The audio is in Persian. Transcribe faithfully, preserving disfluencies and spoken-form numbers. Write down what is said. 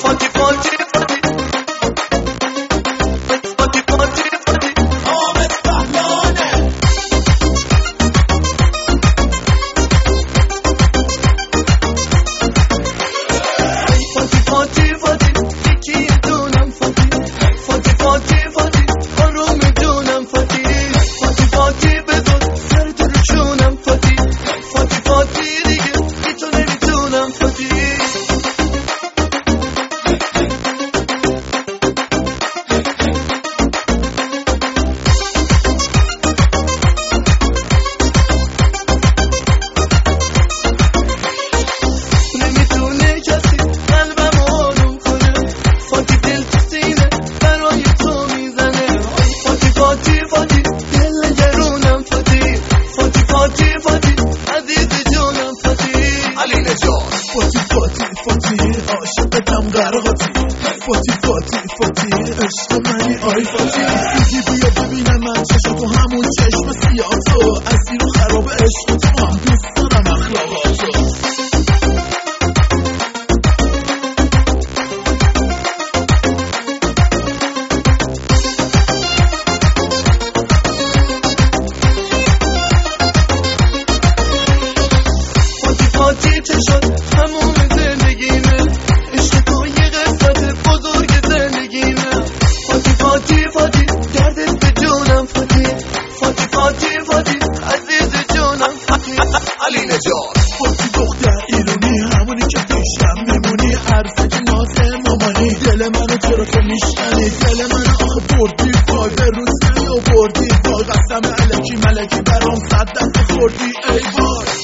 فاتی فاتی فاتی فاتی فاتی حامد بهمانه فاتی فاتی فاتی یکی دونم فاتی فاتی فاتی فاتی آروم جونم فاتی فاتی فاتی بذار سر تو رو چونم فاتی فاتی فاتی دیگه بی تو نمیتونم فاتی نمیتونه کسی قلبم آروم کنه فاتی دل تو سینه برای تو میزنه فاتی فاتی فاتی دل جرونم فاتی فاتی فاتی فاتی عزیز جونم فاتی علی نجات فاتی فاتی فاتی عاشقتم غرقاتی فاتی فاتی فاتی عشق منی آی فاتی دیگی بیا ببینم من چشم تو همون چشم سیاه تو اسیر و خراب عشق تو هم دوست دارم اخلاقاتو فاتی فاتی چشات تموم زندگیمه عشق تو یه قسمت بزرگ زندگیمه فاتی فاتی فاتی دردت به جونم فاتی فاتی فاتی فاتی عزیز جونم فاتی علی نجات فاتی دختر ایرونی همونی که پیشم میمونی حرفت ناز مامانی دل منو چرا تو میشکنی دل منو آخه بردی وای به روز نمی آوردی وای قسم الکی ملکی برام صد دفعه خوردی ای وای